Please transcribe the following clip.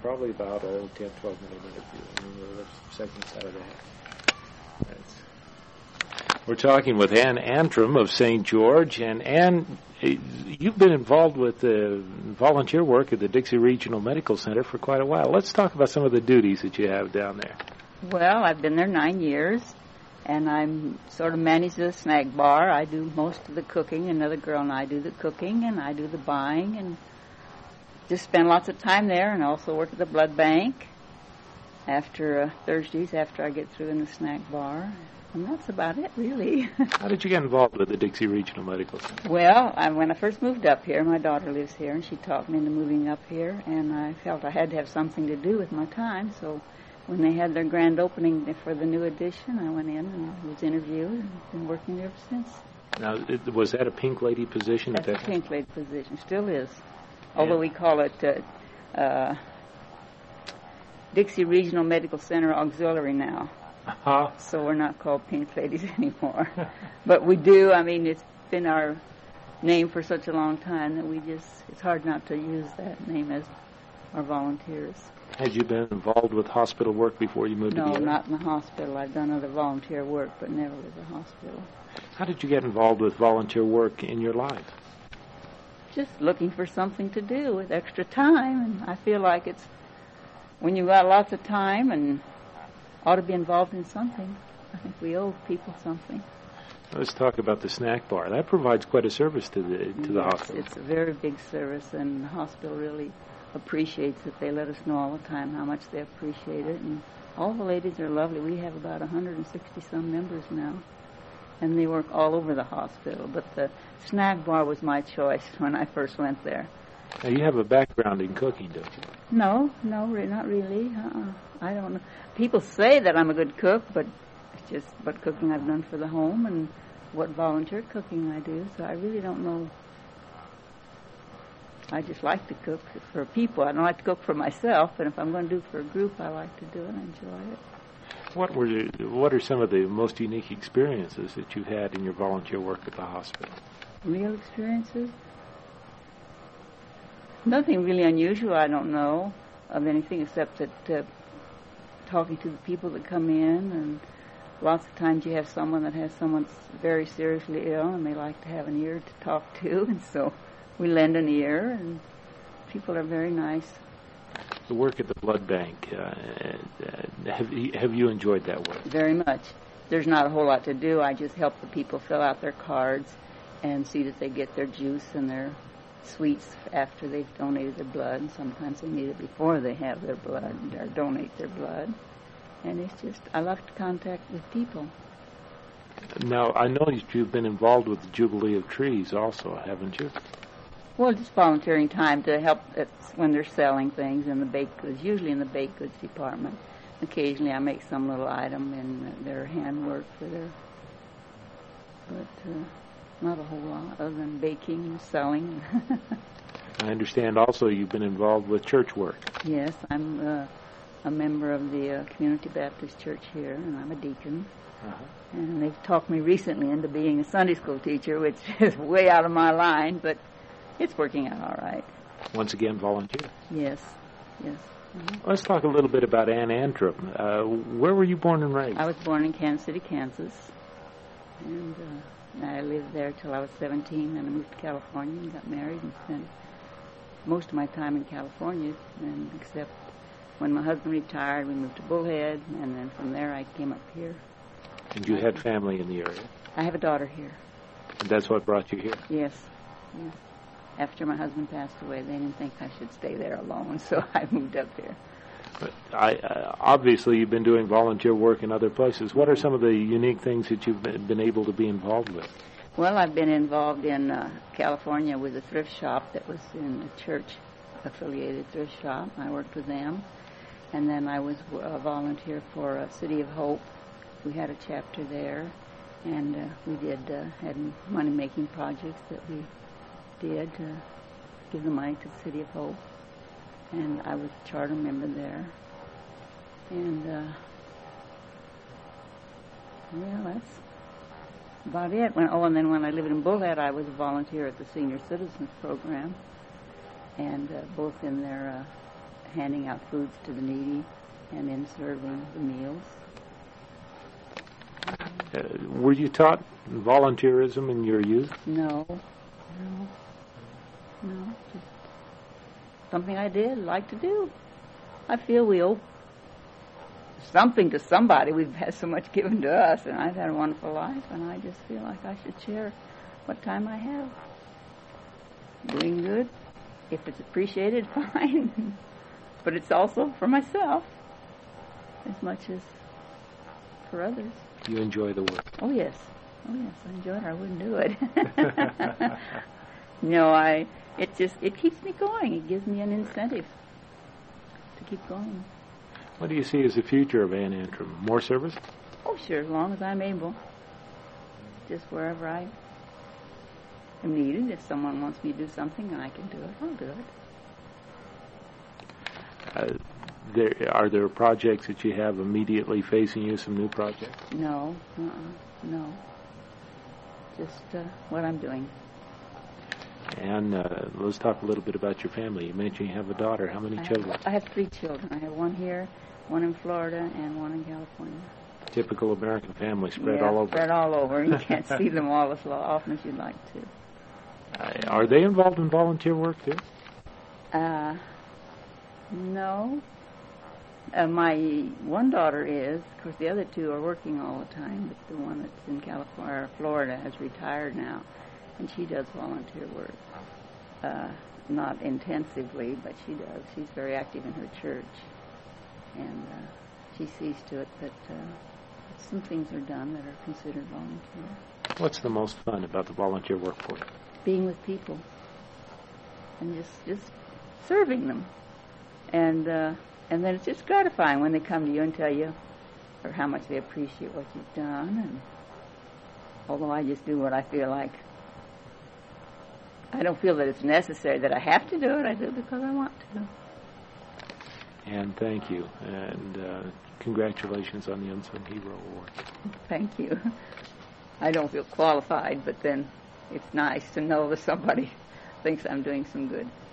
probably about 10, 12 millimeter segments out of that. We're talking with Ann Antrim of St. George. And Ann, you've been involved with volunteer work at the Dixie Regional Medical Center for quite a while. Let's talk about some of the duties that you have down there. Well, I've been there 9 years, and I'm sort of manage the snack bar. I do most of the cooking. Another girl and I do the cooking, and I do the buying, and just spend lots of time there, and also work at the blood bank after Thursdays after I get through in the snack bar. And that's about it, really. How did you get involved with the Dixie Regional Medical Center? Well, when I first moved up here, my daughter lives here, and she talked me into moving up here, and I felt I had to have something to do with my time. So when they had their grand opening for the new edition, I went in and was interviewed, and been working there ever since. Now, was that a Pink Lady position at that That's a time? Pink Lady position, still is. Although we call it Dixie Regional Medical Center Auxiliary now. Uh-huh. So we're not called Pink Ladies anymore. But we do, I mean, it's been our name for such a long time that it's hard not to use that name as our volunteers. Had you been involved with hospital work before you moved to the area? No, not in the hospital. I've done other volunteer work, but never with the hospital. How did you get involved with volunteer work in your life? Just looking for something to do with extra time, and I feel like it's when you've got lots of time and ought to be involved in something. I think we owe people something. Let's talk about the snack bar. That provides quite a service to the hospital. It's a very big service, and the hospital really appreciates it. They let us know all the time how much they appreciate it, and all the ladies are lovely. We have about 160-some members now, and they work all over the hospital. But the snack bar was my choice when I first went there. Now, you have a background in cooking, don't you? No, not really. I don't know. People say that I'm a good cook, but it's just what cooking I've done for the home and what volunteer cooking I do, so I really don't know. I just like to cook for people. I don't like to cook for myself, and if I'm going to do it for a group, I like to do it and enjoy it. What are some of the most unique experiences that you've had in your volunteer work at the hospital? Real experiences? Nothing really unusual, I don't know, of anything except that talking to the people that come in, and lots of times you have someone that has someone very seriously ill, and they like to have an ear to talk to, and so we lend an ear, and people are very nice. The work at the blood bank, have you enjoyed that work? Very much. There's not a whole lot to do. I just help the people fill out their cards and see that they get their juice and their sweets after they've donated their blood. And sometimes they need it before they have their blood or donate their blood. And it's just, I like to contact with people. Now, I know you've been involved with the Jubilee of Trees also, haven't you? Well, just volunteering time to help when they're selling things in the baked goods, usually in the baked goods department. Occasionally I make some little item in their handwork for their, but not a whole lot other than baking and selling. I understand also you've been involved with church work. Yes, I'm a member of the Community Baptist Church here, and I'm a deacon. Uh-huh. And they've talked me recently into being a Sunday school teacher, which is way out of my line, but it's working out all right. Once again, volunteer. Yes. Mm-hmm. Let's talk a little bit about Ann Antrim. Where were you born and raised? I was born in Kansas City, Kansas, and I lived there till I was 17, and I moved to California and got married and spent most of my time in California, and except when my husband retired, we moved to Bullhead, and then from there I came up here. And you had family in the area? I have a daughter here. And that's what brought you here? Yes. After my husband passed away, they didn't think I should stay there alone, so I moved up here. But obviously you've been doing volunteer work in other places. What are some of the unique things that you've been able to be involved with? Well, I've been involved in California with a thrift shop that was in a church-affiliated thrift shop. I worked with them. And then I was a volunteer for City of Hope. We had a chapter there, and we had money-making projects that we did to give the money to the City of Hope. And I was a charter member there. And, that's about it. And then when I lived in Bullhead, I was a volunteer at the Senior Citizens Program, and both in their handing out foods to the needy and in serving the meals. Were you taught volunteerism in your youth? No. Just something I did, like to do. I feel we owe something to somebody. We've had so much given to us, and I've had a wonderful life, and I just feel like I should share what time I have. Doing good. If it's appreciated, fine. But it's also for myself as much as for others. You enjoy the work? Oh, yes. I enjoy it. I wouldn't do it. No, it keeps me going. It gives me an incentive to keep going. What do you see as the future of Ann Antrim? More service? Oh, sure, as long as I'm able. Just wherever I am needed. If someone wants me to do something and I can do it, I'll do it. Are there projects that you have immediately facing you, some new projects? No. Just what I'm doing. And let's talk a little bit about your family. You mentioned you have a daughter. How many children? I have 3 children. I have one here, one in Florida, and one in California. Typical American family, spread all over. Spread all over. You can't see them all as often as you'd like to. Are they involved in volunteer work, too? No. My one daughter is. Of course, the other 2 are working all the time, but the one that's in California or Florida has retired now, and she does volunteer work. Not intensively, but she does. She's very active in her church, and she sees to it that some things are done that are considered volunteer. What's the most fun about the volunteer work for you? Being with people and just serving them, and then it's just gratifying when they come to you and tell you or how much they appreciate what you've done. And although I just do what I feel like, I don't feel that it's necessary that I have to do it. I do it because I want to. And thank you, and congratulations on the Unsung Hero Award. Thank you. I don't feel qualified, but then it's nice to know that somebody thinks I'm doing some good.